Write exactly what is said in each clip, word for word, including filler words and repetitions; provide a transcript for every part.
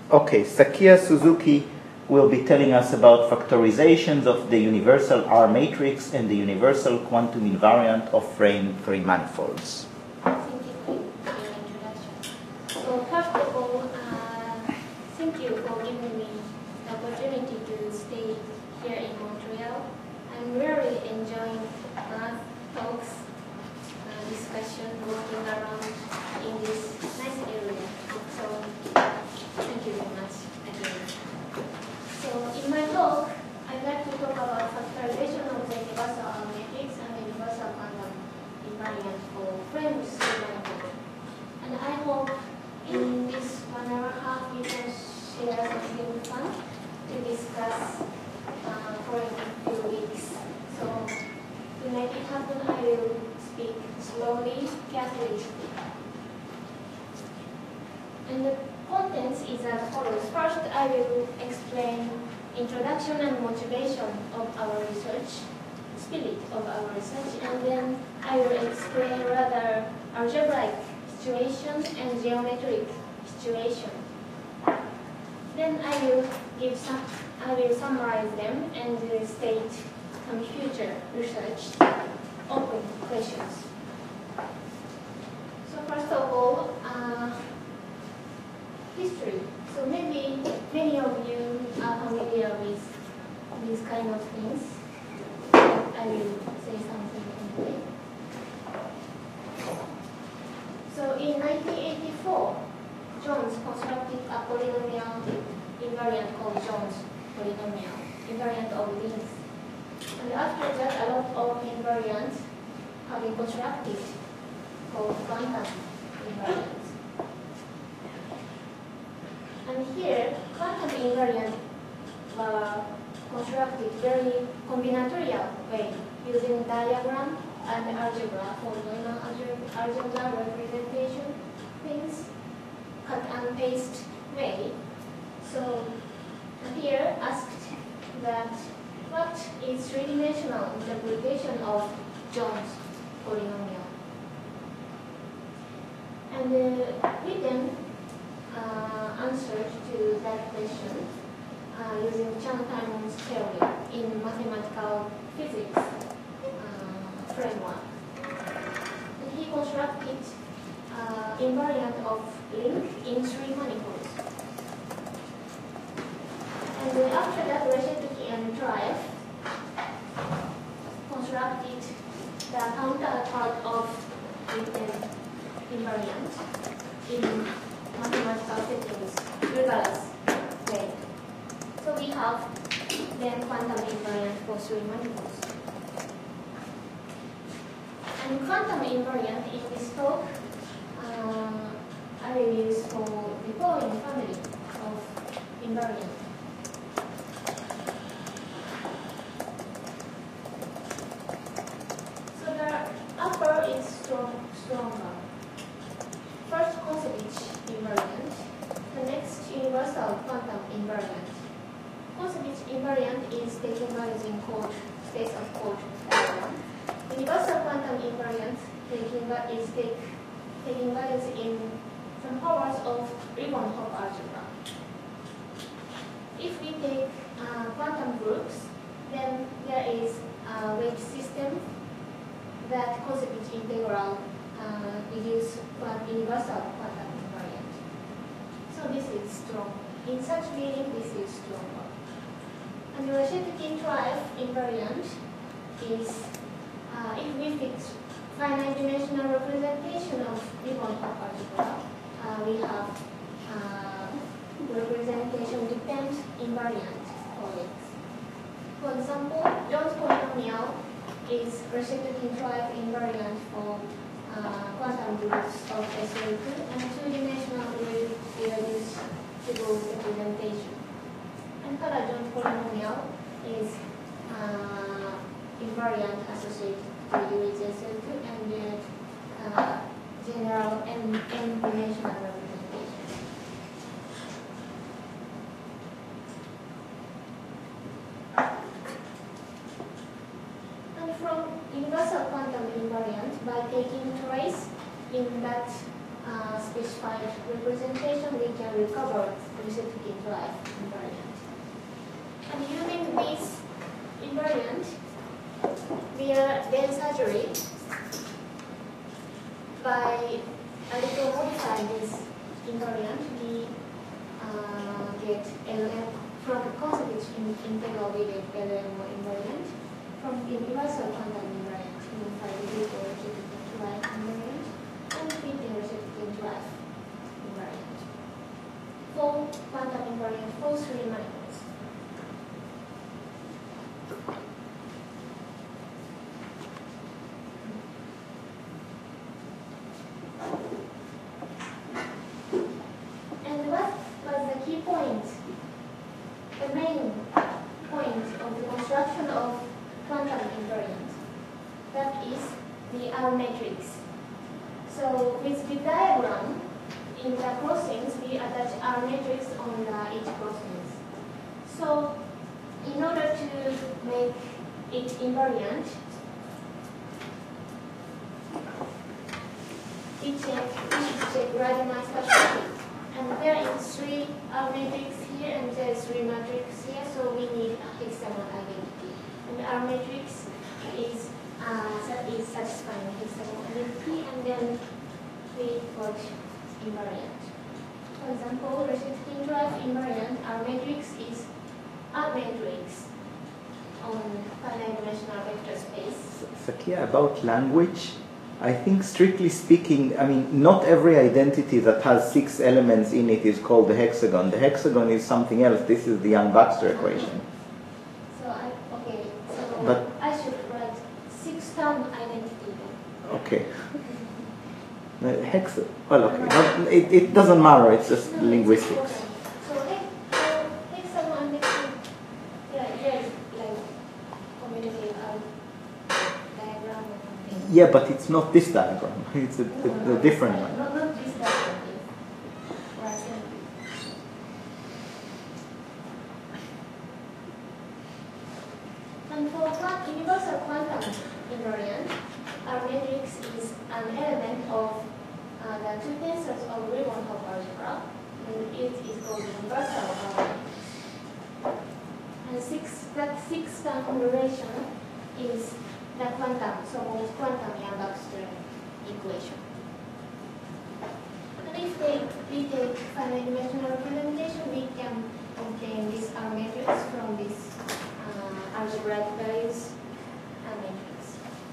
Okay, Sakia Suzuki will be telling us about factorizations of the universal R matrix and the universal quantum invariant of frame three manifolds. Thank you for your introduction. So first of all, uh, thank you for giving me the opportunity to stay here in Montreal. I'm really enjoying math talks, uh, discussion, walking around in this nice area. So thank you very much again. So in my talk, I'd like to talk about factorization of the universal R matrix and the universal quantum invariant for frame three manifold. And I hope in this one hour and a half we can share something fun to discuss uh, for a few weeks. So to make it happen, I will speak slowly, carefully. And the contents is as follows. First, I will explain introduction and motivation of our research, spirit of our research, and then I will explain rather algebraic situation and geometric situation. Then I will give some, I will summarize them and uh, state some future research open questions. So first of all, uh, history. So maybe many of you are familiar with these kind of things. I will say something anyway. So in nineteen eighty-four, Jones constructed a polynomial invariant called Jones polynomial, invariant of rings. And after that, a lot of invariants have been constructed called quantum invariants. And here, quantum invariants were constructed very combinatorial way using diagram and algebra for Neumann algebra representation things, cut and paste way. So here asked that what is three-dimensional interpretation of Jones polynomial? And uh, we then uh, answered to that question uh, using Chern-Simons theory in mathematical physics uh, framework. And he constructed uh, invariant of link in three manifolds. And then after that, Reshetuki and Traev constructed the counterpart of written invariant in mathematical settings, rigorous way. So we have then quantum invariant for three manifolds. And quantum invariant in this talk, uh, I will use for the following family of invariant. So the upper is strong, stronger. First, Kosevic invariant. The next, universal quantum invariant. Kosevic invariant is taken values in code, space of code diagram. Universal quantum invariant taking is take, taking values in some powers of Riemann-Hopf algebra. If we take uh, quantum groups, then there is a weight system that Kosevic integral uh, reduce one universal quantum invariant. So this is strong. In such meaning, this is stronger. And the Reshetukin-Traev invariant is uh, if we fix finite dimensional representation of Riemann-Hopf algebra, uh, we have uh, representation dependent invariant for it. For example, Jones polynomial is Reshetukin-Traev invariant for uh, quantum groups of S L two and two-dimensional irreducible representation. And Kara-Jones polynomial is uh, invariant associated with S L two and the uh, general n-dimensional representation. And from universal quantum invariant, by taking trace in that uh, specified representation, we can recover reciprocating drive invariant. And using this invariant, we are then surgery by a little modify this invariant, we uh, get L M from consecutive integral we get L M invariant from universal quantum invariant, unify the group or reciprocating drive invariant, and fit the reciprocating drive invariant. For quantum invariant for three manifolds. And what was the key point? The main point of the construction of quantum invariant. That is the R matrix. So with the diagram, in the crossings, we attach R matrix on the each crossings. So in order to make it invariant, we check, we check randomized perspective. And there is three R matrix here and there is three matrix here, so we need a hexagonal identity. And R matrix is, uh, is satisfying hexagonal identity, and then we got invariant. For example, reciprocating drive invariant R matrix is a matrix on finite dimensional vector space. Sakia, about language, I think strictly speaking, I mean, not every identity that has six elements in it is called the hexagon. The hexagon is something else. This is the Young-Baxter equation. So I, okay, so but, I should write six-term identity then. Okay. The hexa, well, okay, not, it, it doesn't matter, it's just no, linguistics. It's so hex, hexagon and hexagon, yeah, yeah, like communicate our diagram or something. Yeah, but it's not this diagram. It's a, No, a, no, a different no, one. Not, not this diagram. Right. And for quantum, universal quantum invariant, our matrix is an element of uh, the two tensors of Riemann-Roch algebra, and it is called universal R matrix. And six, that six-term relation is the quantum, so-called quantum Young-Baxter equation. And if they, we take finite dimensional representation, we can obtain this R matrix from this uh, algebraic values R matrix.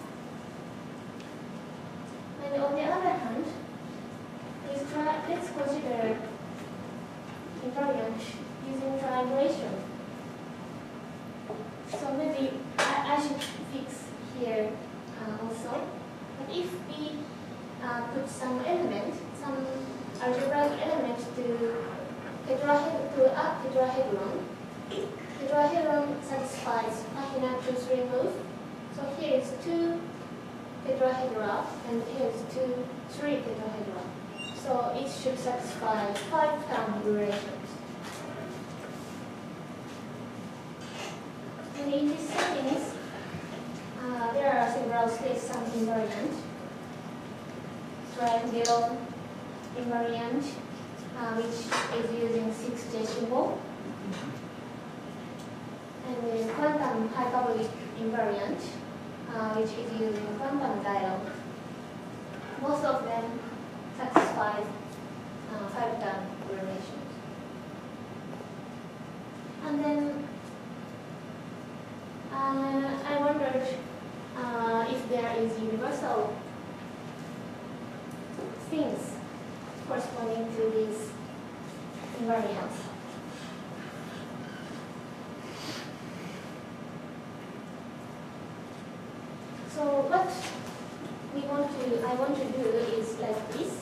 And on the other hand, let's, try, let's consider invariant using triangulation. So maybe I, I should fix here uh, also. But if we uh, put some element, some algebraic element to tetrahedron, to a tetrahedron, tetrahedron satisfies Pachina two three move. So here is two tetrahedra and here is two three tetrahedra. So it should satisfy five term relations. And in these settings, uh, there are several states, some invariant, triangle invariant, uh, which is using six J symbol, and then quantum hyperbolic invariant, uh, which is using quantum dialogue. Most of them satisfy uh, five-term relations. And then uh, I wondered uh, if there is universal things corresponding to these invariants. So what we want to, I want to do is like this.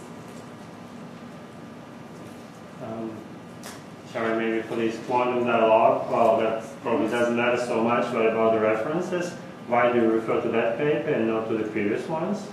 Um, sorry, maybe for this quantum dialogue, well, that probably doesn't matter so much, but about the references, why do you refer to that paper and not to the previous ones?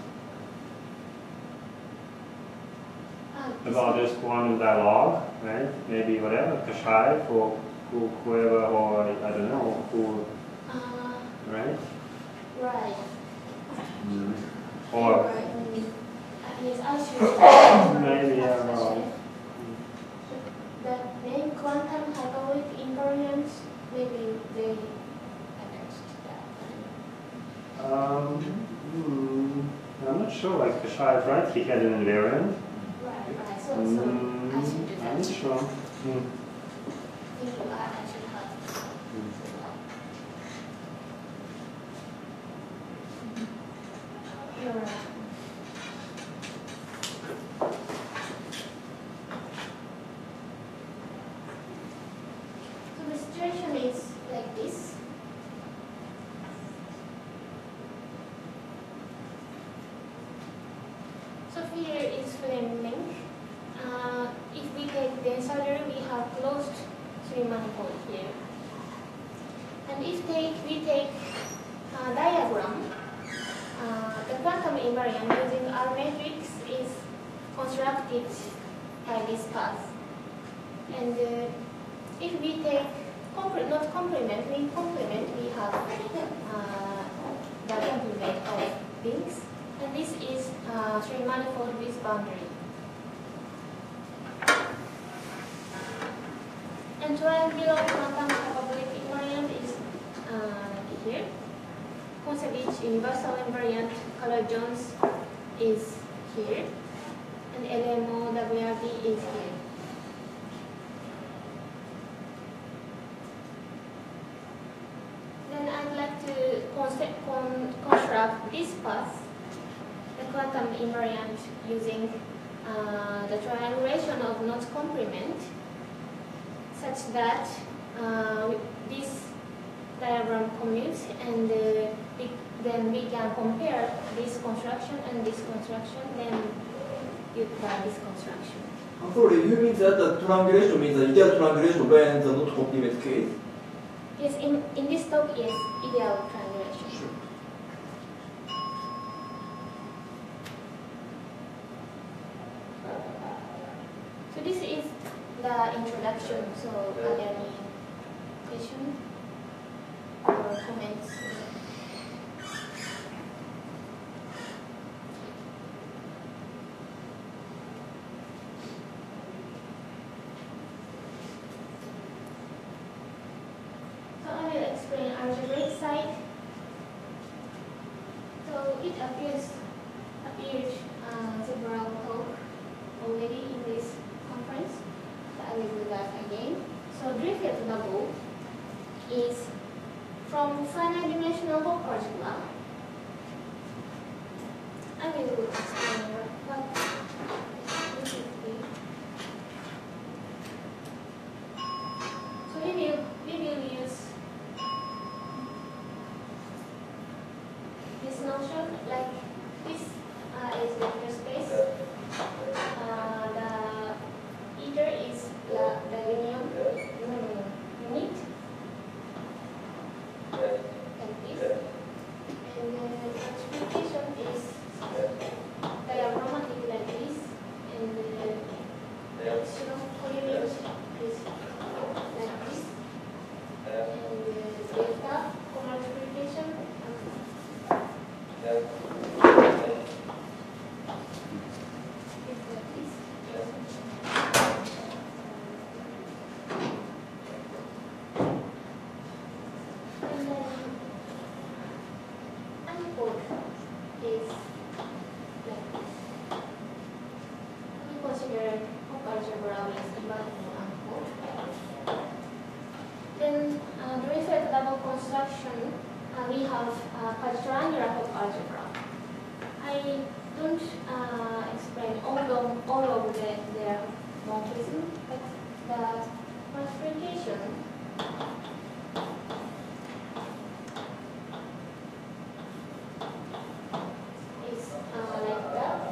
Uh, About this quantum dialogue, right? Maybe whatever, Kashai, or who, whoever, or I don't know, who, uh, right? right. Mm. Or Right. Mm, yes, I should. maybe I'm wrong. The main quantum hyperbolic invariants, maybe they attached that. Um, hmm, I'm not sure. Like Bashar, right? He had an invariant. Right, right. So, so Mm, I should do that. I'm not sure. Hmm. Think you are, I should have. You're right. So the situation is like this. So here is frame length. Uh, if we take density, we have closed three manifold here. And if take, we take a diagram, uh, the quantum invariant using R matrix is constructed by this path. And uh, if we take compl not complement, we complement, we have uh, the complement of things. And this is uh, three manifold with boundary. And triangular quantum hyperbolic invariant is uh, here. Kontsevich universal invariant Color-Jones is here. And L M O W R D is here. Then I'd like to concept, con construct this path, the quantum invariant, using uh, the triangulation of knot complement, such that uh, this diagram commutes, and uh, we, then we can compare this construction and this construction, then you try this construction. Sorry, you mean that the triangulation means the ideal triangulation when the not complement case? Yes, in, in this talk, yes, ideal triangulation. Sure. So this is the introduction. So are there any questions or comments? So I will explain algebraic side. So it appears appeared uh, several talks already in this conference. So I will do that again. So Dirichlet double is from finite dimensional Hopf algebra. I will explain what this is. So we will we will use this notion, like this uh, is vector space. Uh, the ether is the, the union mm, unit, like this. And the multiplication is diagrammatic like this. And the epsilon polynomial is like this. And the delta co-multiplication Then uh, Dirichlet double construction, uh, we have uh, quadriangular Hopf algebra. I don't uh, explain all of all of the, their morphism, but the multiplication is uh, like that.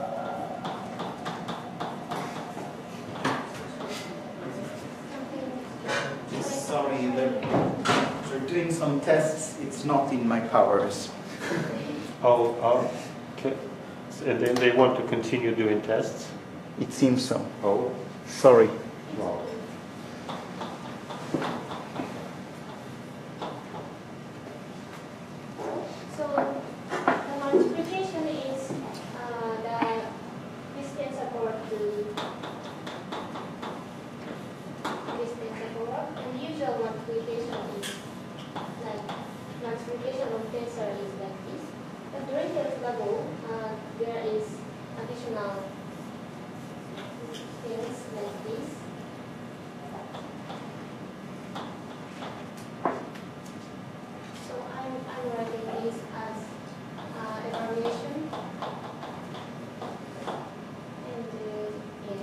Sorry, they're, they're doing some tests. It's not in my powers. Oh, oh, okay. And then they want to continue doing tests? It seems so. Oh, Sorry. wow. So the multiplication is uh, the distance support to this multiplication is like multiplication of tensor is like this. But during the level, uh, there is additional things like this. So I'm, I'm writing this as uh, evaluation. And uh, yes.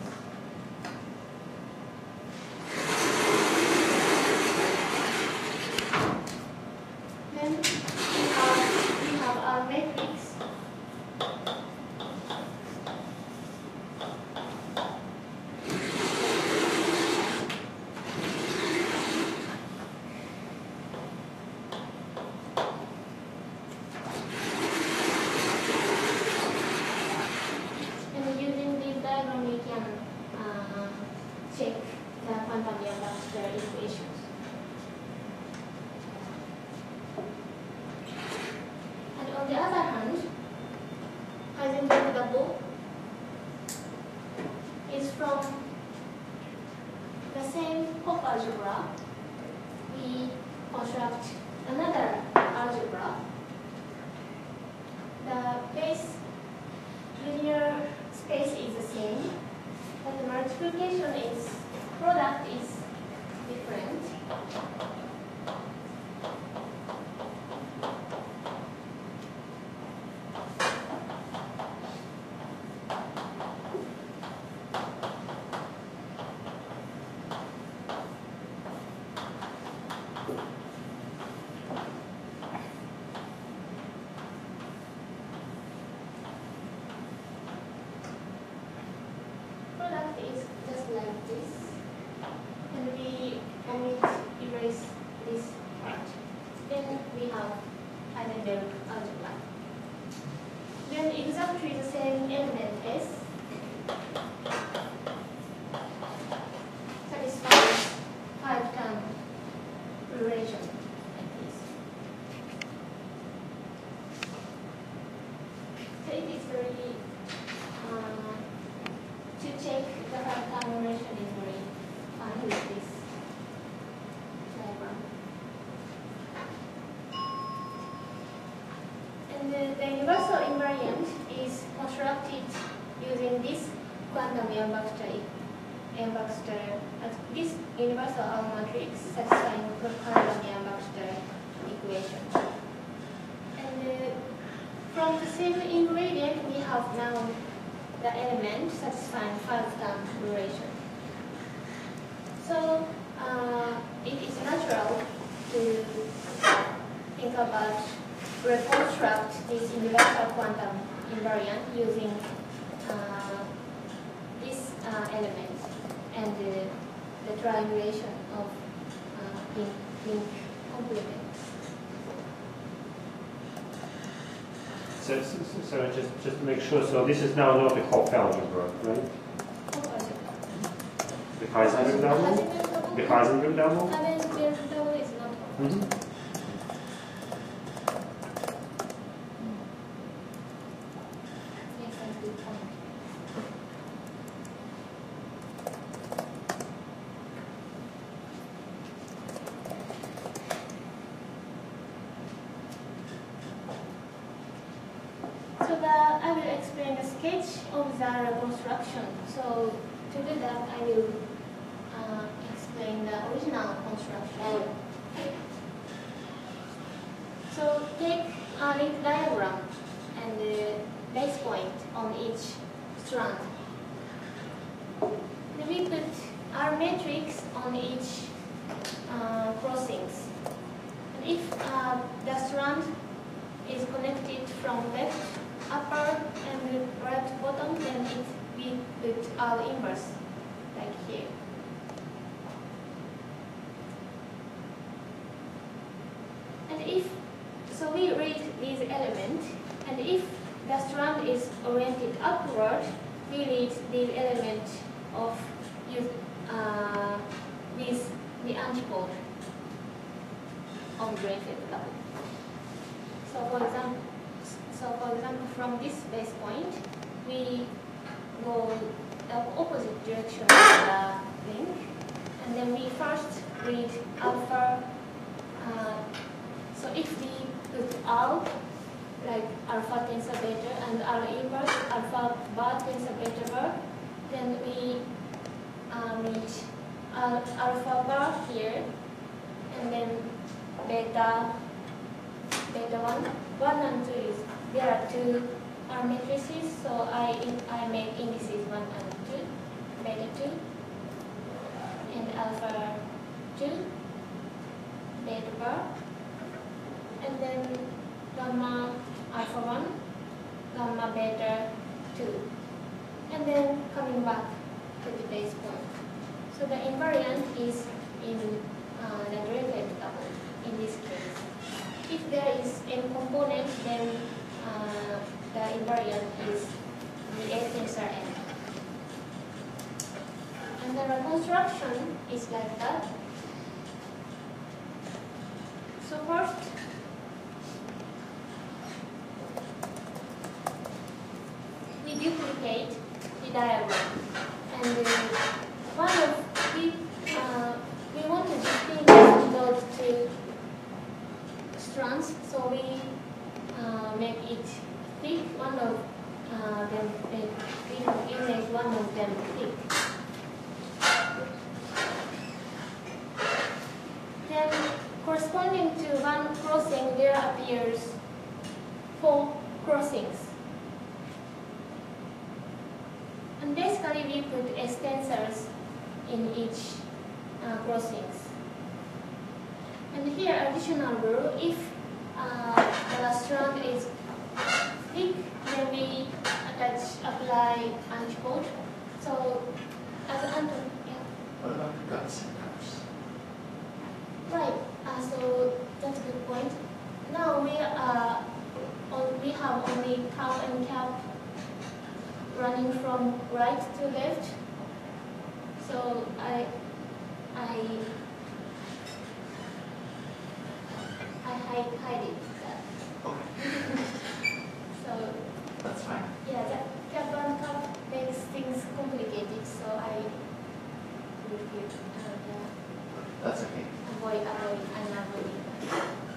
Then we have, we have our matrix. And using this diagram, we can uh, check the quantum Yang-Baxter equations. And on the other hand, Heisenberg double is from the same Hopf algebra. We construct another algebra. The base linear space is the same, but the multiplication is product is different. Product is just like this, and we omit erase this part. Then we have Heisenberg algebra. Then exactly the same element S satisfies five-term relation like this. So it is very uh, to check the five-term relation is very fun with this diagram. And the, the universal invariant is constructed using this quantum Yang-Baxter Yang-Baxter uh, this universal R matrix satisfying the quantum Yang-Baxter equation. And uh, from the same ingredient, we have now the element satisfying five-term relation. So uh, it is natural to think about reconstruct this universal quantum invariant using uh, this uh, element and uh, the triangulation of uh, link, link complements. So, so, so just, just to make sure, so this is now not the Hopf algebra, right? The Heisenberg double? The Heisenberg double? Heisenberg double is not Hopf. Mm-hmm. Yes, that's good point. So the, I will explain the sketch of the reconstruction. So to do that, I will uh, explain the original construction. So take a link diagram and the base point on each strand. Then we put our matrix on each uh, crossings. And if uh, the strand is connected from left upper and right bottom, then it we put our inverse like here. And if so, we read these elements, and if the strand is oriented upward, we read the element of uh, this the antipode on brain field level. So for example, so for example, from this base point, we go the opposite direction of the link, and then we first read alpha. Uh, so if we put out like alpha tensor beta and R inverse alpha bar tensor beta bar, then we uh, reach uh, alpha bar here, and then beta beta one, one and two is there are two R matrices, so I in, I make indices one and two, beta two, and alpha two, beta bar, and then gamma alpha one, gamma beta two, and then coming back to the base point. So the invariant is in uh, the derivative double in this case. If there is n component, then uh, the invariant is the A tensor n. And the reconstruction is like that. So first, we duplicate the diagram, and uh, one of we uh, we want to distinguish those two strands, so we uh, make it thick. One of uh, them, we, we make one of them thick. Then, corresponding to one crossing, there appears four crossings. And basically, we put S tensors in each uh, crossings. And here, additional rule: if uh, the strand is thick, then we attach apply antipode. So, as Anton, yeah. What about the guts and cups? Right. Uh, so that's a good point. Now we are on, we have only tau and cap running from right to left. So I I I hide hide it. Okay, So that's fine. yeah, that cap and cap makes things complicated. So I repeat and uh, That's okay. avoid avoid and avoid it.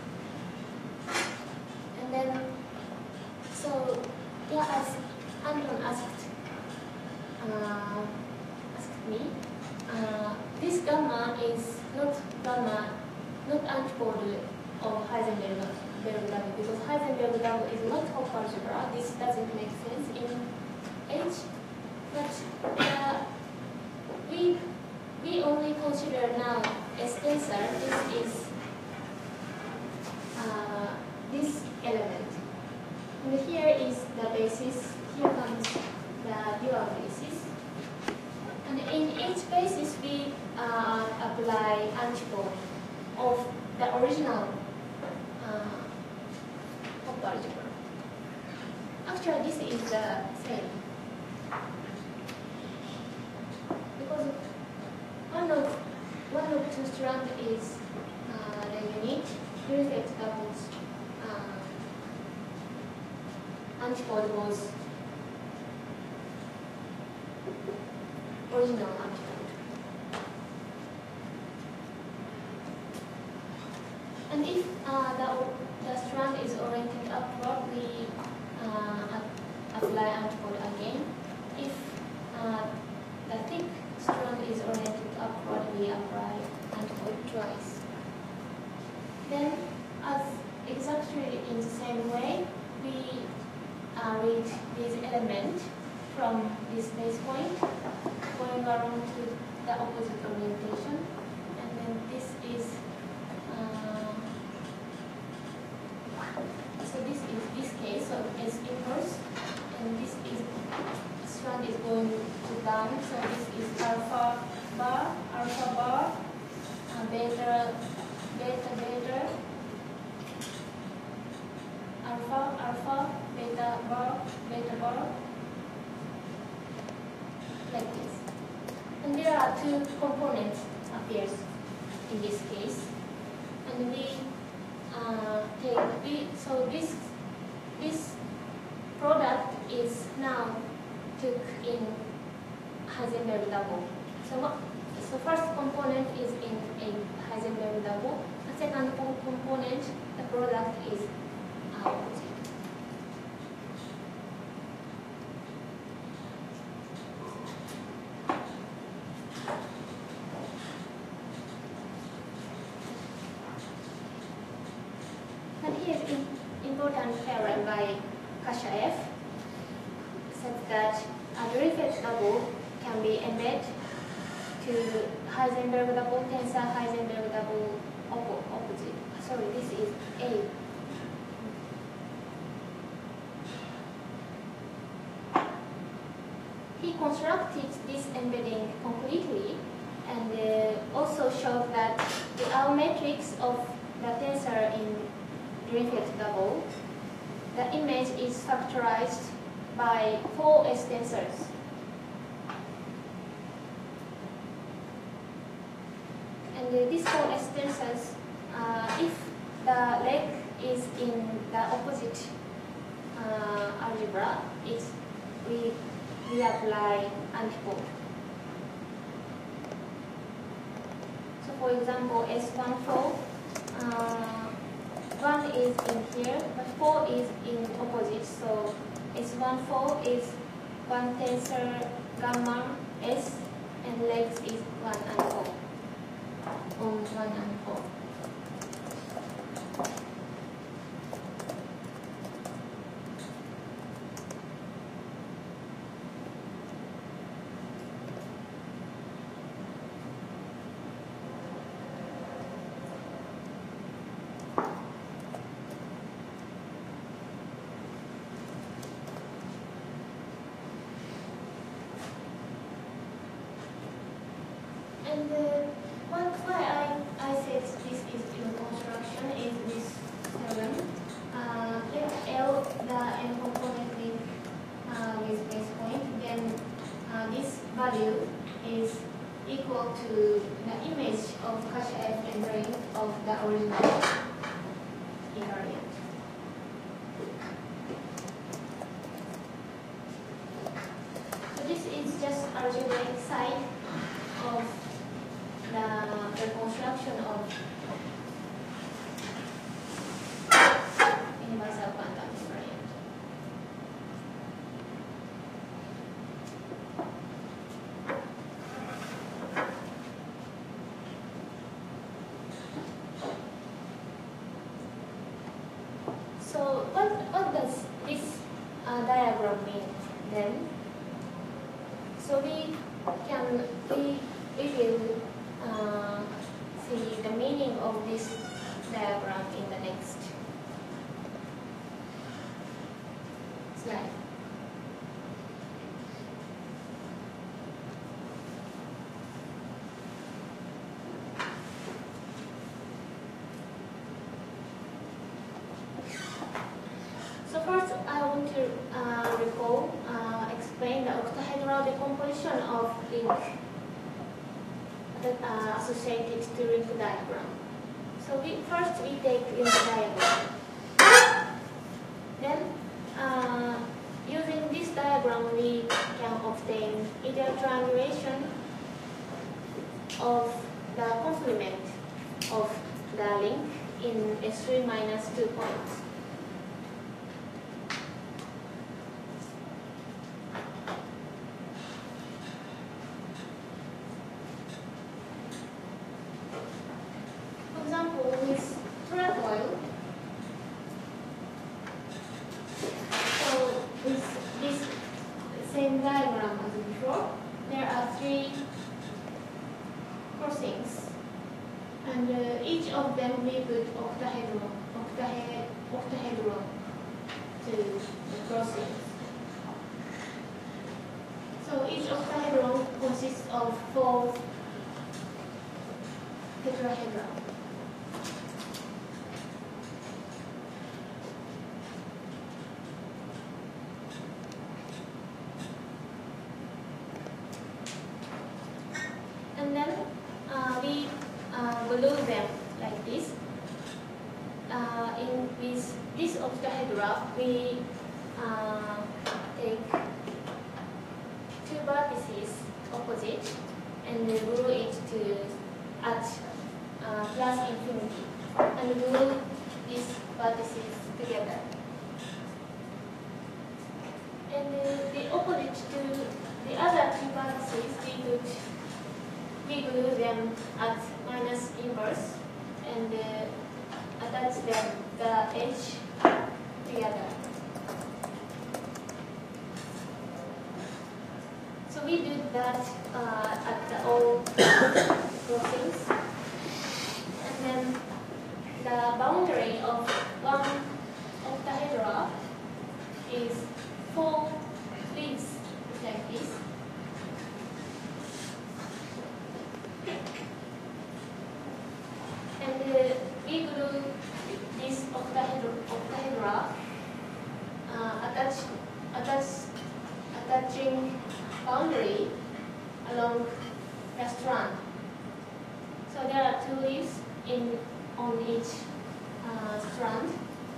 And then so yeah, as Anton asked uh, asked me, uh, this gamma is not gamma, not antipode of Heisenberg double, because Heisenberg double is not Hopf algebra. This doesn't make sense in H. But uh, we we only consider now S tensor. This is uh, this element. And here is the basis. Here comes the dual basis. And in each basis, we uh, apply antipode of the original uh, Hopf algebra. Actually, this is the same. Because one of one of two strands is uh, the unique prefix doubles uh, antipode was original antipode. And if uh, the, the strand is oriented upward, we uh, apply antipode again. If uh, the thick strand is oriented upward, we apply antipode twice. Then, as exactly in the same way, we uh, read this element from this base point, going around to the opposite orientation, and then this is uh, so this is this case, so S inverse, and this is strand is going to down, so this is alpha bar, alpha bar, uh, beta, beta, beta, alpha, alpha, beta bar, beta bar, like this. And there are two components appears in this case, and we uh, take we, so this this product is now took in Heisenberg double. So what? So first component is in a Heisenberg double. The second component, the product is opposite. And here is important theorem by Kashaev, says that a Dirichlet double can be embedded to Heisenberg double tensor Heisenberg double oppo opposite. Sorry, this is A. He constructed this embedding completely and uh, also showed that the R matrix of the tensor in Dirichlet double, the image is factorized by four S tensors. And uh, these four S tensors, uh, if the leg is in the opposite uh, algebra, it we we apply antipode. So for example, S one four, uh, one is in here, but four is in opposite. So S one four is one tensor gamma S, and legs is one and four. On one and four. And uh, one why I, I said this is in construction is this theorem. Uh, let L the n component link uh, with base point, then uh, this value is equal to the image of Kashaev rendering of the original invariant. So this is just algebraic side of the, the construction of universal quantum invariant. So what, what does this uh, diagram mean then? So we can, we, we will Uh, see the meaning of this diagram in the next slide. So first I want to uh, recall, uh, explain the octahedral decomposition of link that are associated to link diagram. So we first we take link diagram. Then uh, using this diagram we can obtain ideal triangulation of the complement of the link in S three minus two points. And then uh, we uh, glue them like this. Uh, in with this octahedra, we uh, take two vertices opposite and glue it to at uh, plus infinity, and glue these vertices together. And uh, the opposite to the other two vertices, we could we glue them at minus inverse and uh, attach them the edge together. So we do that uh, at the all crossings, and then the boundary of one octahedra is four leaves like this. And uh, we glue this octahedra, octahedra uh, attach, attach, attaching boundary along the strand. So there are two leaves in on each uh, strand.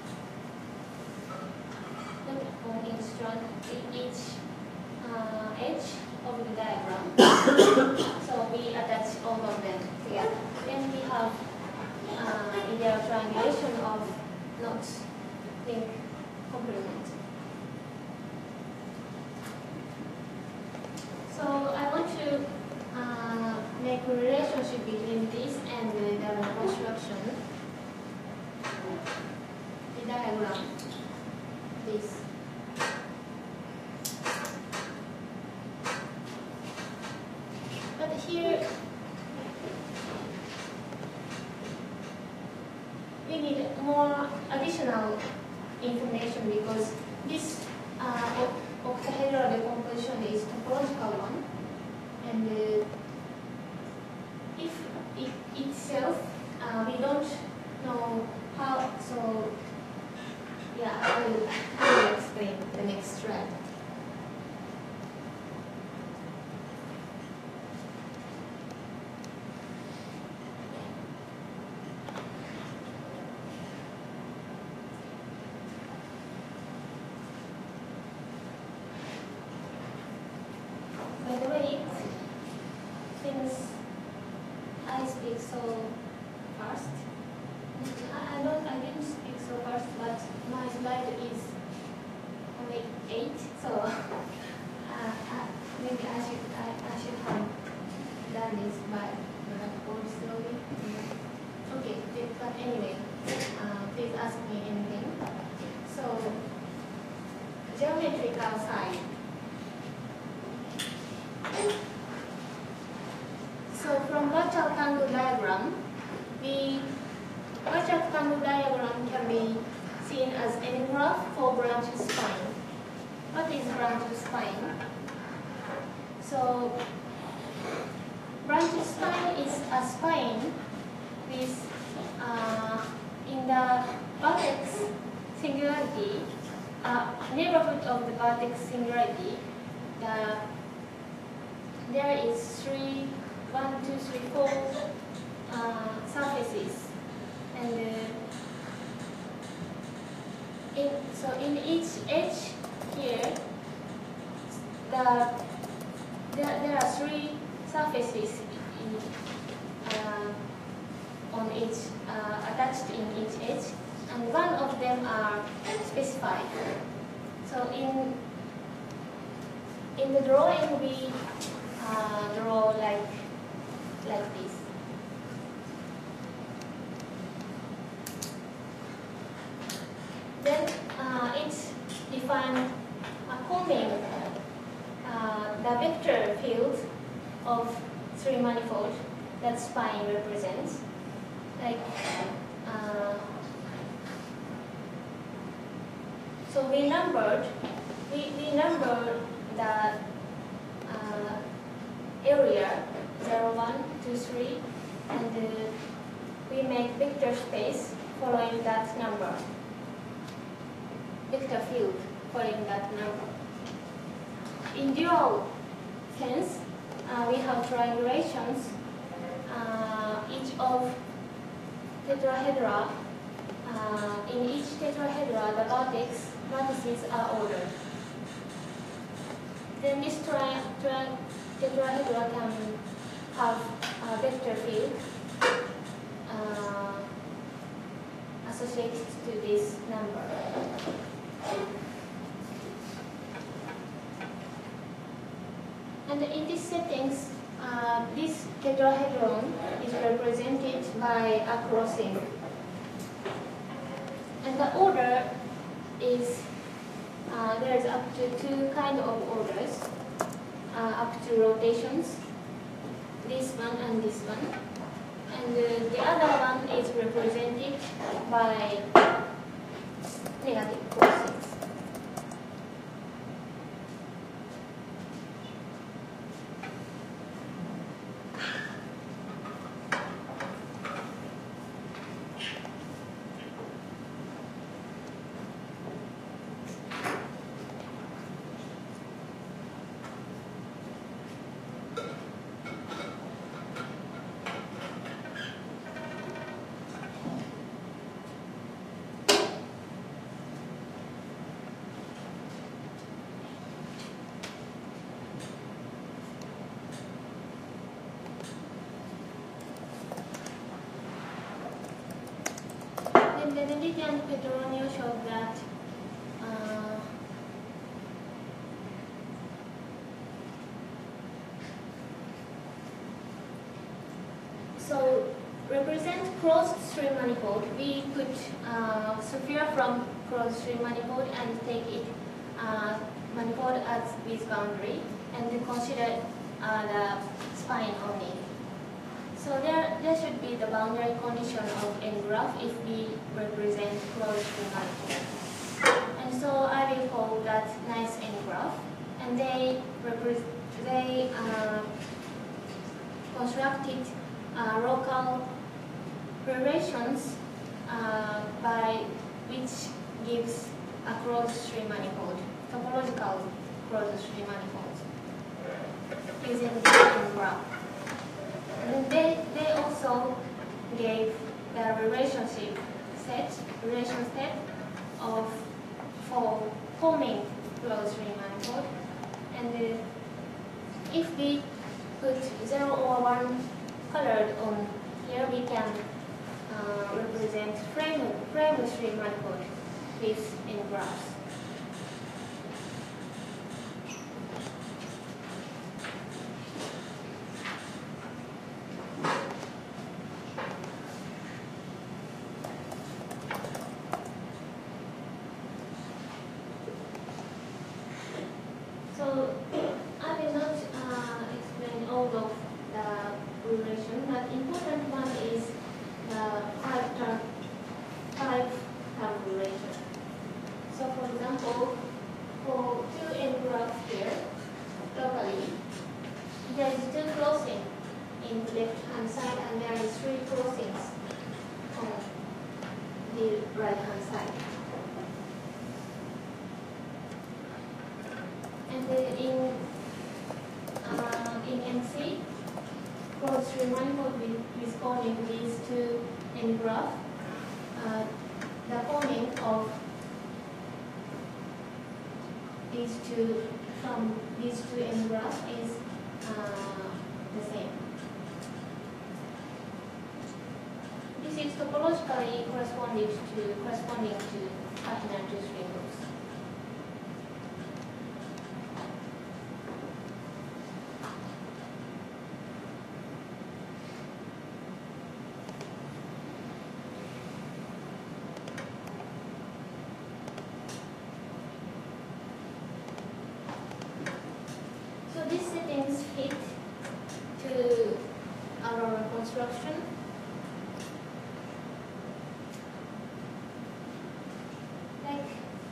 Not on each strand, in each uh, edge of the diagram. So we attach all of them together. Then we have uh, ideal triangulation of knot link complement. So I want to uh, make a relationship between this and the construction. The diagram, this. But here we need more additional information because this uh, octahedral decomposition is topological one, and uh, if it itself uh, we don't know how, so yeah, I will, I will explain the next slide. By the way, since I speak so fast, I, I don't, I didn't speak so fast, but my slide is only eight, so uh, uh, maybe I should, I, I should have done this by more slowly. Okay, but anyway, uh, please ask me anything. So, geometrical side. So from virtual rectangle diagram, we virtual rectangle diagram can be seen as any graph for branch spine. What is branch spine? So branch spine is a spine with uh, in the vertex singularity, uh, neighborhood of the vertex singularity, the there is three, one, two, three, four uh, surfaces, and uh, in, so in each edge here, the there, there are three surfaces in, uh, on each uh, attached in each edge, and one of them are specified. So in in the drawing we Uh, draw like like this. Then uh, it's defined according uh, the vector field of three manifold that spine represents. Like uh, so we numbered we we numbered the uh, area zero, one, two, three, and uh, we make vector space following that number, vector field following that number. In dual sense, uh, we have triangulations. Uh, each of tetrahedra, uh, in each tetrahedra, the vertex vertices are ordered. Then this tri tri tetrahedra can have a vector field uh, associated to this number. And in these settings, uh, this tetrahedron is represented by a crossing. And the order is, uh, there is up to two kind of orders, uh, up to rotations, this one and this one. And uh, the other one is represented by negative crossings. Then Benedict and Petronio showed that uh, so represent closed string manifold. We put uh, sphere from closed string manifold and take it uh, manifold as with boundary, and then consider uh, the spine only. So there, there should be the boundary condition of n-graph if we represent closed string manifold. And so I will call that nice n-graph, and they represent they uh, constructed uh, local relations uh, by which gives a closed string manifold, topological closed string manifold using the n-graph. And they, they also gave the relationship set, relation set of for forming closed string manifold. And uh, if we put zero or one colored on here, we can uh, represent frame frame string manifold with n-graphs. So I will not uh, explain all of the relation, but important one is the five term five term relation. So for example, for two n-graphs here, locally, there is two crossings in the left hand side and there is three crossings on the right hand side. And then in uh, in M C, closed string manifold with, with forming these two n-graph, uh, the forming of these two from these two n-graph is uh, the same. This is topologically corresponding to corresponding to cardinal two string groups. So these settings fit to our construction. Like,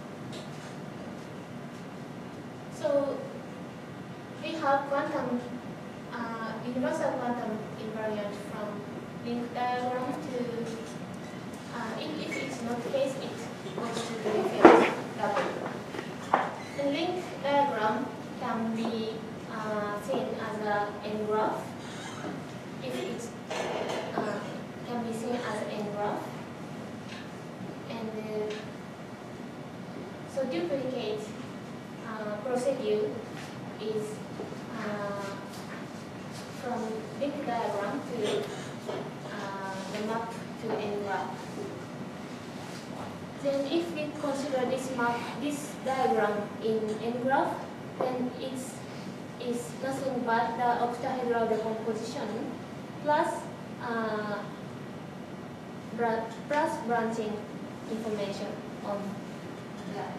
so we have quantum, uh, universal quantum invariant from link diagram to, uh, if, if it's not the case, it goes to the reference W. The link diagram can be uh, seen as a n-graph. If it uh, can be seen as an n-graph, and uh, so duplicate uh, procedure is uh, from link to n-graph. Then if we consider this map, this diagram in n-graph, then it's is nothing but the octahedral decomposition plus uh, bra plus branching information on that.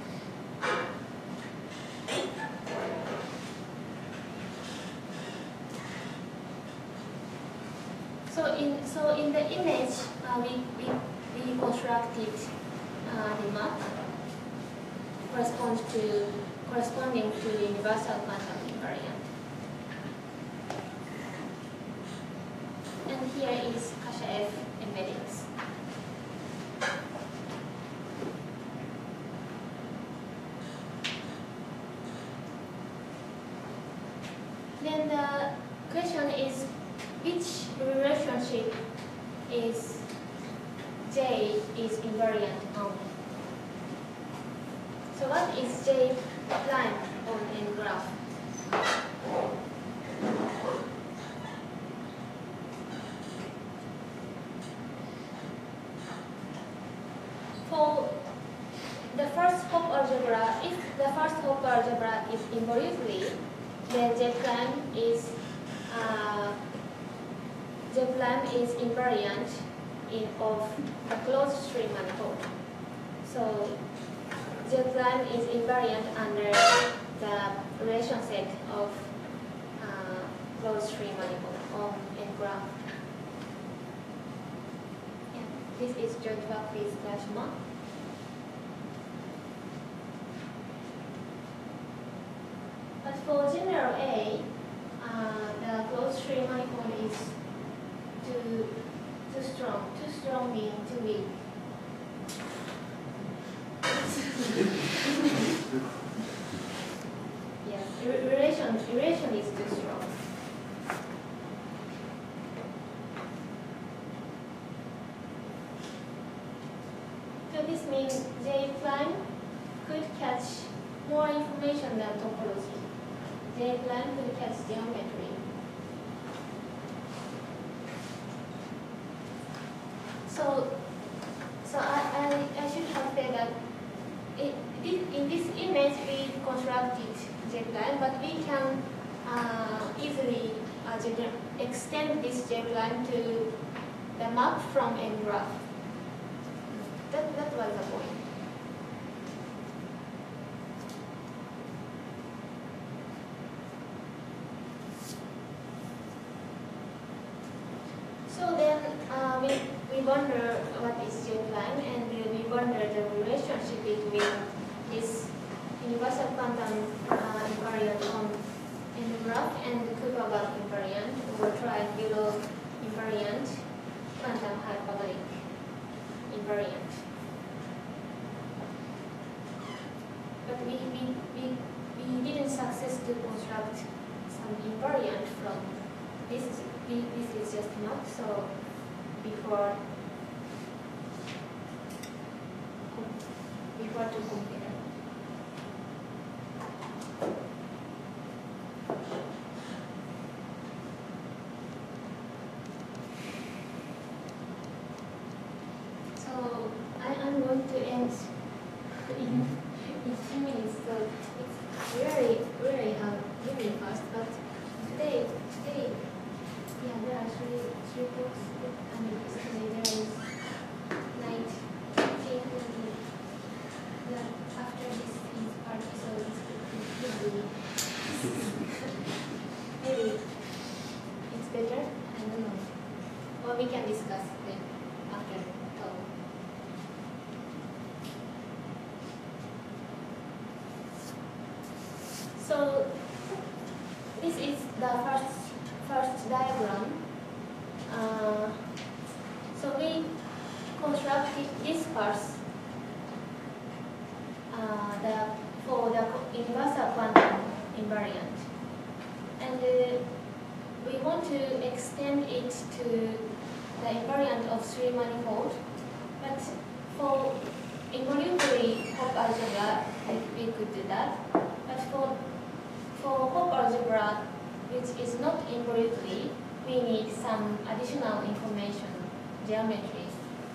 So in so in the image, uh, we, we we constructed uh, the map correspond to corresponding to the universal quantum invariant. And here is Kasha-F embeddings. Then the question is, which relationship is J is invariant on? So what is J prime on n graph? For the first Hopf algebra, if the first Hopf algebra is involutely, then J prime is uh, J prime is invariant in of a closed string manifold. So J prime is invariant under the relation set of uh, closed string manifold on n graph. Yeah, this is joint work with Gashma. But for general A, uh, the closed string manifold is too too strong. Too strong means too weak. Yes, re relation relation is too strong. So this means J prime could catch more information than topology. J prime could catch geometry. So, so I, I, I should have said that it, in this image we constructed J prime, but we can uh, easily uh, extend this J prime to the map from n graph. That, that was the point. So then uh, we, we wonder what is J prime, and uh, we wonder the relationship between this universal quantum uh, invariant on n graph and the Kuiper-Bach invariant or triangular invariant quantum hyperbolic invariant. But we, we, we, we didn't success to construct some invariant from this. We, this is just not so before before to compare. So I, I'm going to end in, in two minutes. So it's really, really hard, really fast. But today, today, yeah, there are three, three books. I mean, yesterday there is night, fifteen, and yeah, after this is party, so it's completely. Maybe it's better. I don't know. Or we can discuss then after talk. So this is the first first diagram. Uh, so we constructed this parse uh, the for the universal quantum invariant, and uh, we want to extend it to the invariant of three manifold. But for involuntary Hopf algebra, we could do that. But for for Hopf algebra, which is not involuntary, we need some additional information, geometry.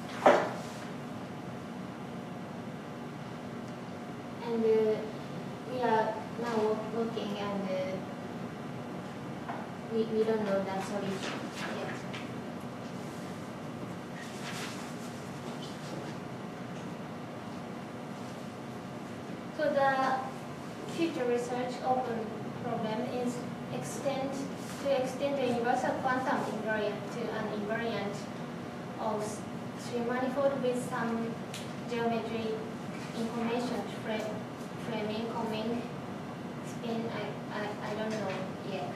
and uh, we are now looking, and uh, we, we don't know that solution yet. So the future research open problem is extend to extend the universal quantum invariant to an invariant of three manifold with some geometry information frame, framing, coming, spin, I, I, I don't know yet.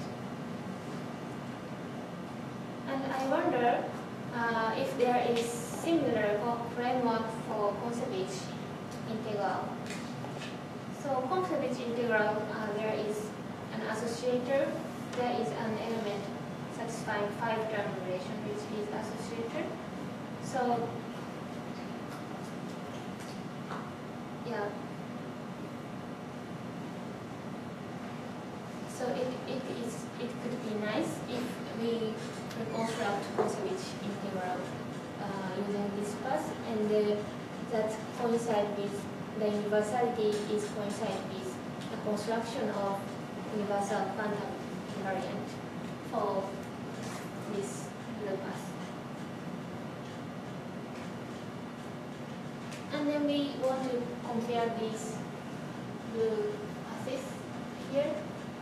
And I wonder uh, if there is similar framework for Kontsevich integral. So Kontsevich integral, uh, there is an associator, there is an element satisfying five-term relation which is associator. So, yeah. So it, it, is, it could be nice if we reconstruct Kontsevich integral uh, using this path, and uh, that coincide with the universality is coincide with the construction of universal quantum invariant for this blue path. And then we want to compare these blue paths here.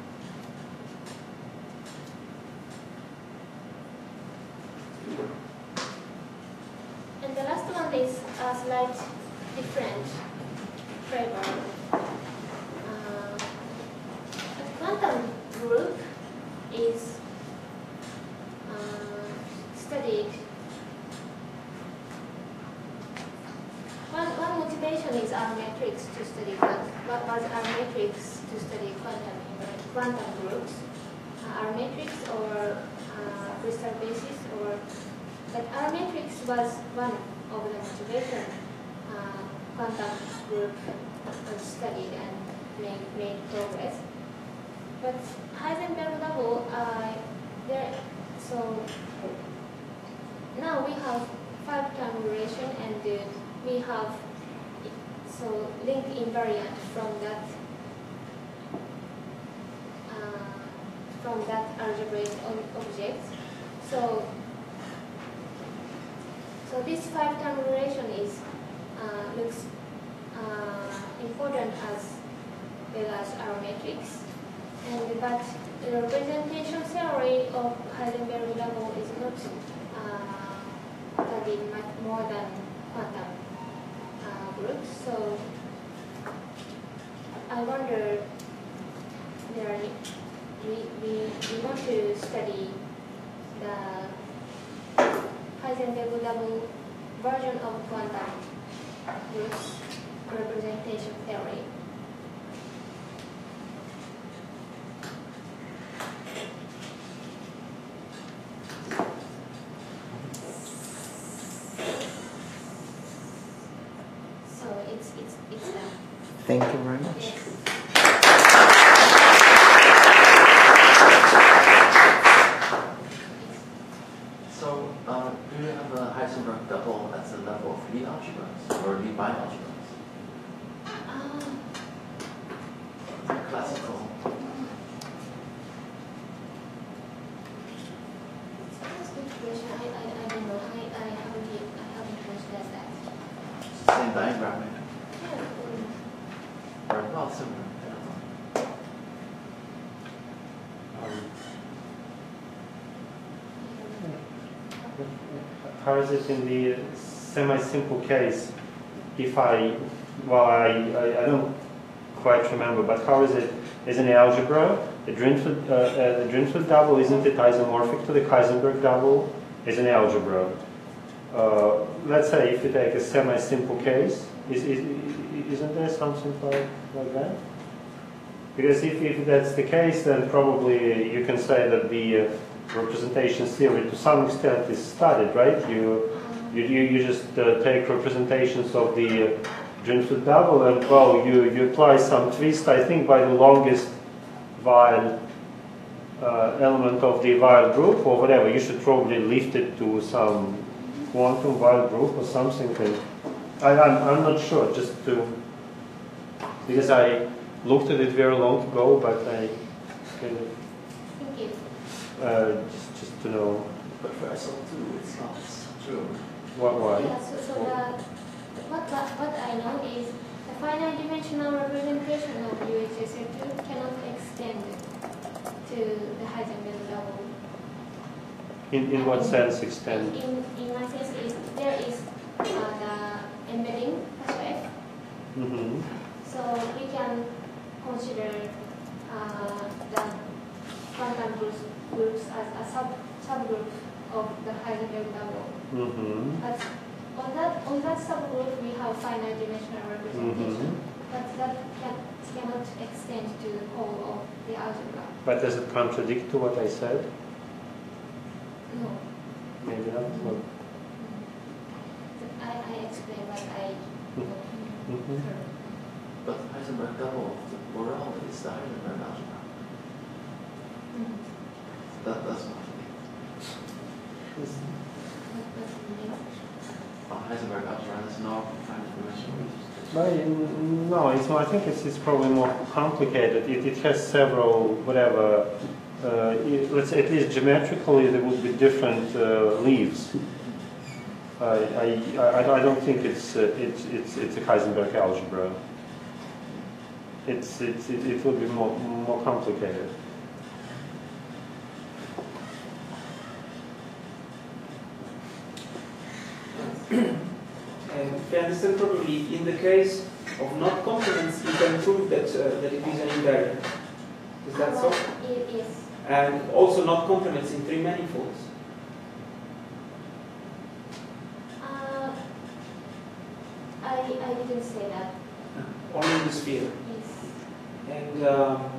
And the last one is a slight different flavor. Uh, a quantum group is uh, studied. One, one motivation is our matrix to study what, what was our matrix to study quantum quantum groups. Uh, our matrix or uh, crystal basis, or but our matrix was one of the motivation. Uh, quantum group was studied and made, made progress. But Heisenberg double, uh, there, so now we have five-term relation, and uh, we have so link invariant from that uh, from that algebraic object. So so this five-term relation is uh, looks uh, important as well as our matrix, and but the representation theory of Heisenberg double is not uh, studied much more than quantum uh, groups. So I wonder there we, we, we want to study the Heisenberg double version of quantum groups representation theory. So it's it's it's that. Thank you very much. Yes. So, uh, do you have a Heisenberg double at the level of Lie algebras or Lie algebras? Um, Classical. That's a good question. I, I, I don't know. I, I haven't yet, I haven't considered that. Same diagram, maybe? Yeah. um, Or well, similar. I don't know. How is it in the semi-simple case? If I, well, I, I, I don't quite remember, but how is it? Is in algebra, the Drinford, uh, uh, the Drinford double, isn't it isomorphic to the Heisenberg double? Is an algebra. Uh, let's say if you take a semi-simple case, is, is, isn't there something like, like that? Because if, if that's the case, then probably you can say that the uh, representation theory to some extent is studied, right? You you, you, you just uh, take representations of the uh, Drinford double, and well, you, you apply some twist, I think, by the longest Weyl uh, element of the Weyl group or whatever. You should probably lift it to some quantum Weyl group or something. And I, I'm, I'm not sure, just to because I looked at it very long ago, but I kind of Thank you. uh, just just to know But for S L two, it's not true. what why. Yeah, so, so the, what, what, what I know is the finite dimensional representation of U H S L two cannot extend to the Heisenberg double. In in what sense extend? In, in my sense, is there is uh, the embedding F. Mm-hmm. So we can consider uh, the quantum groups, groups as a sub subgroup of the Heisenberg double. Mm-hmm. But on that on that subgroup we have finite dimensional representation. Mm-hmm. But that can, cannot extend to the whole of the algebra. But does it contradict to what I said? No. Maybe not. Well, I, I explained what I mm-hmm. But Heisenberg double, the world is the Heisenberg algebra. Mm. That does not mean. What does it mean? On Heisenberg algebra, there's no finite dimensional representation. But mm, no, it's more, I think it's, it's probably more complicated. It, it has several, whatever, uh, it, let's say at least geometrically there would be different uh, leaves. I, I, I, I don't think it's, uh, it's, it's, it's a Heisenberg algebra. It's, it's, it, it would be more, more complicated. And if I understand properly, in the case of not complements, you can prove that uh, that it is an invariant. Is that so? It is. And also not complements in three manifolds. Uh, I, I didn't say that. Only in the sphere. Yes. And um,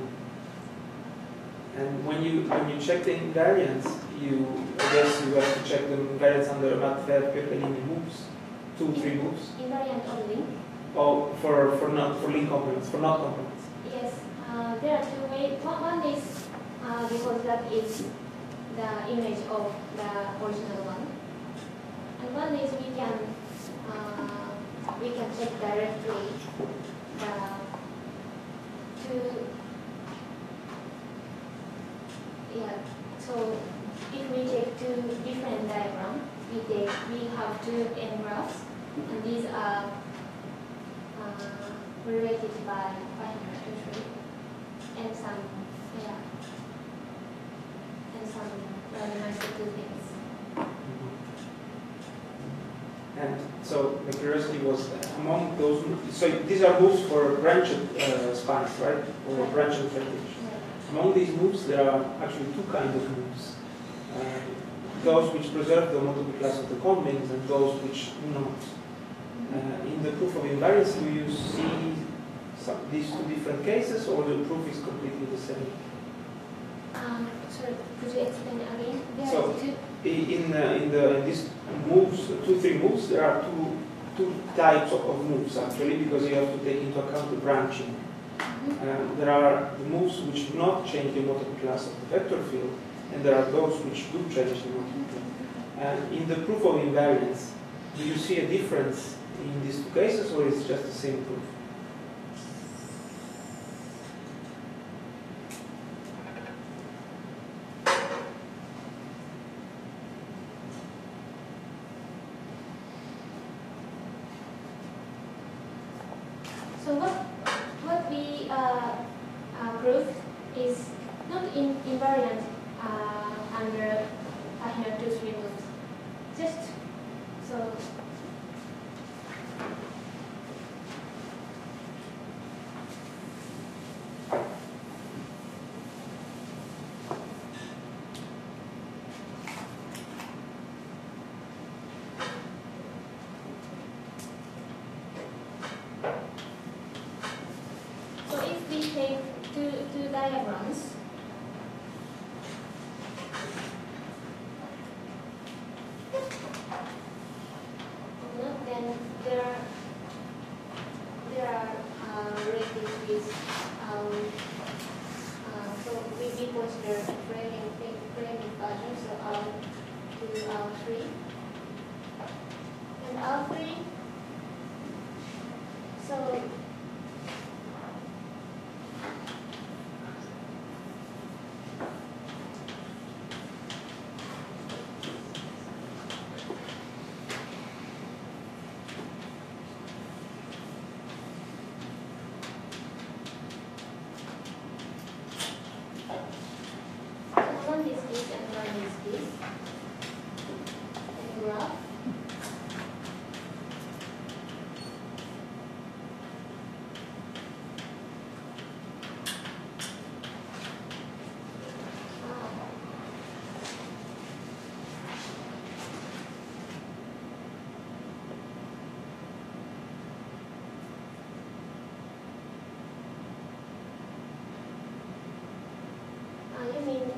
and when you when you check the invariants, you I guess you have to check the invariants under Math-Feld-Peccalini moves, two three moves. Invariant only. Oh, for for not for link complements, for not complements. Yes. Uh, there are two ways. One, one is uh, because that is the image of the original one, and one is we can uh, we can check directly the two. Yeah. So if we take two different diagrams, we take we have two n graphs, and these are uh, related by binary and some yeah and some randomized two things. And so the curiosity was that among those, so these are moves for branched uh, spines, right? Or branched fertilization. Among these moves, there are actually two kinds of moves. Uh, those which preserve the homotopy class of the Condlings and those which do not. Uh, in the proof of invariance, do you see some, these two different cases, or the proof is completely the same? Um, sorry, could you explain again? There So, are two. In uh, in the in these moves, two three moves, there are two two types of, of moves actually, because you have to take into account the branching. Uh, there are the moves which do not change the homotopy class of the vector field, and there are those which do change the homotopy field. And in the proof of invariance, do you see a difference in these two cases, or is it just the same proof? So what what we uh, uh, proved is not in, invariant uh, under Fahner two three moves. Just so. So if we take two, two diagrams, then there are, there are uh, related with um, uh, so we, we consider framing framing version, so R two, R three, and R three. So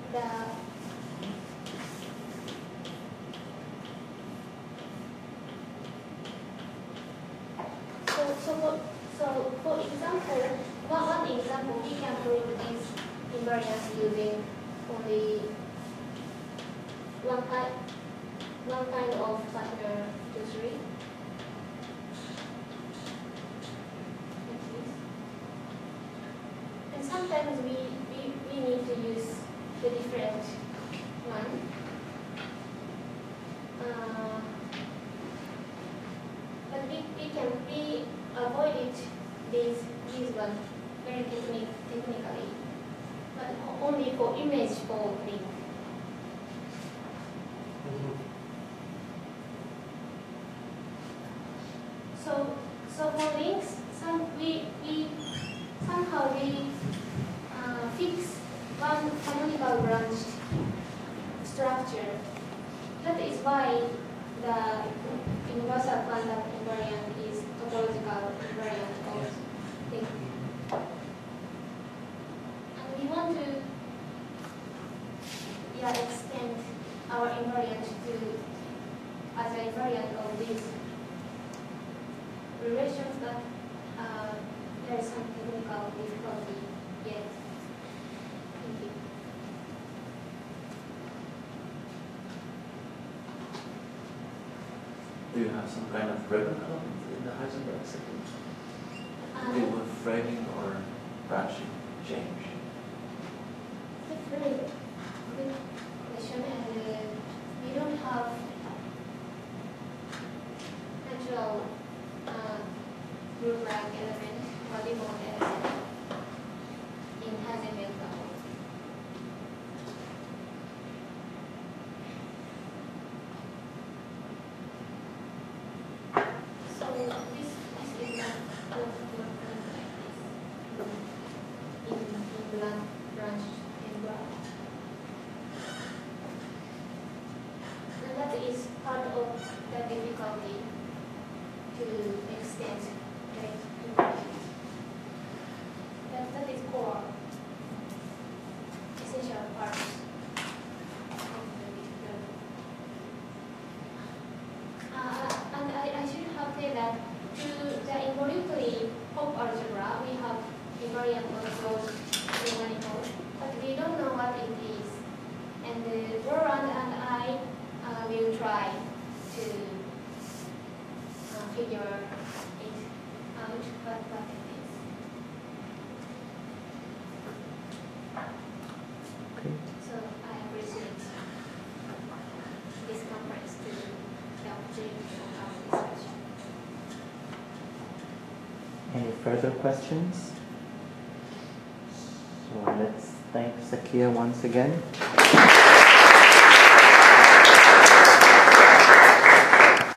the so so for, so for example, one, one example we can prove this invariance using only one kind one kind of factor two three. And sometimes we, we, we need to use the different one. Uh, but we, we can we avoided this this one very technic, technically, but only for image for link. So so for links, some we we somehow we uh, fix one canonical branch structure. That is why the universal quantum invariant is topological invariant of link. And we want to yeah, extend our invariant to as an invariant of these relations that uh, there is some technical difficulty yet. Thank you. Do you have some kind of ribbon element in the Heisenberg sequence? Um, Do with framing or branching change? That's a very good question, and uh, we don't have natural uh, group-like element, polygon element in Heisenberg level. So this, this is not not not like this in in blunt branch in graph. And that is part of the difficulty to extend the invariance. That that is core essential part of the difficulty. Uh, and I, I should have said that to the involuntary Hopf algebra, we have invariant of those manifold, but we don't know what it is. And uh, Roland and I uh, will try to uh, figure it out, what, what it is. Okay. So I appreciate this conference to the opportunity of our discussion. Any further questions? So let's thank Sakia once again.